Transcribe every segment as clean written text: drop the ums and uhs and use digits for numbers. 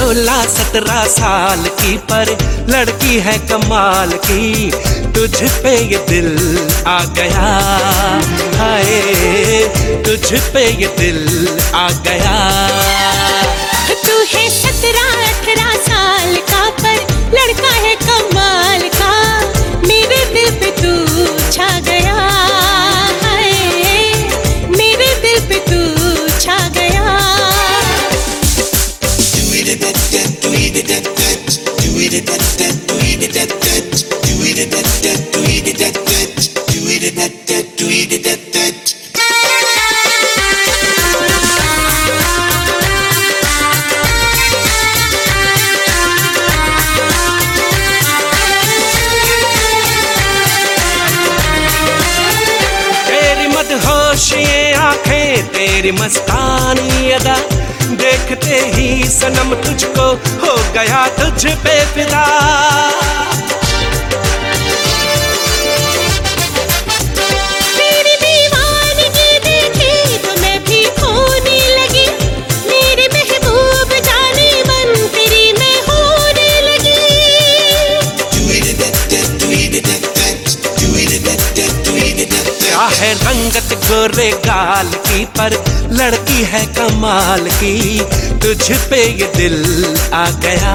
16-17 साल की पर लड़की है कमाल की, तुझ पे ये दिल आ गया, हाय तुझ पे ये दिल आ गया। तू है 17-18 साल का पर लड़का है कमाल का, मेरे दिल पे तू छा गया, हाय मेरे दिल पे तू छा गया। होश ये आंखें तेरी मस्तानी अदा, देखते ही सनम तुझको हो गया तुझ पे फिदा। तेरी दीवानगी देखी तो मैं भी खोने लगी, मेरे महबूब जाने मन तेरी मैं होने लगी। क्या है रंगत गोरे गाल की पर लड़की है कमाल की, तुझ पे ये दिल आ गया,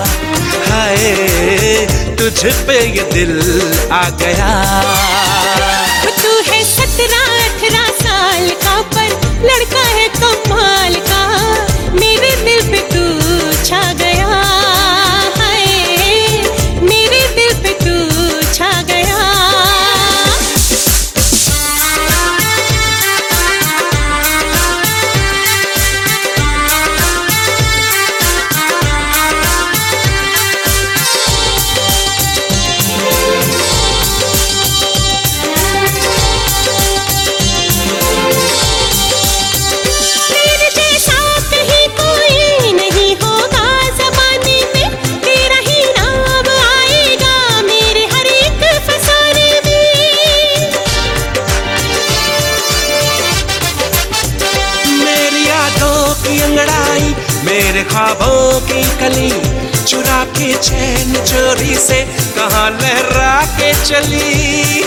हाय तुझ पे ये दिल आ गया। तू है 17-18 साल का पर लड़का है कमाल का, मेरे दिल पे तू छा गया, हाय मेरे दिल पे तू छा गया। मेरे ख्वाबों की कली चुरा के चैन चोरी से कहाँ लहरा के चली।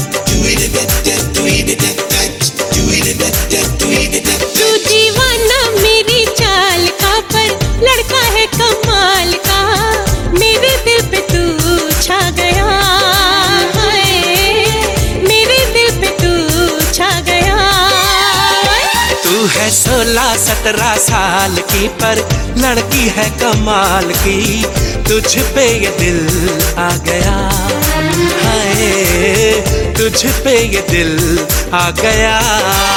तू दीवाना मेरी चाल का पर लड़का है कमाल का, मेरे दिल पे तू छा गया, हाय मेरे दिल पे तू छा गया। तू है 16-17 साल की पर लड़की है कमाल की, तुझ पे ये दिल आ गया, हाय तुझ पे ये दिल आ गया।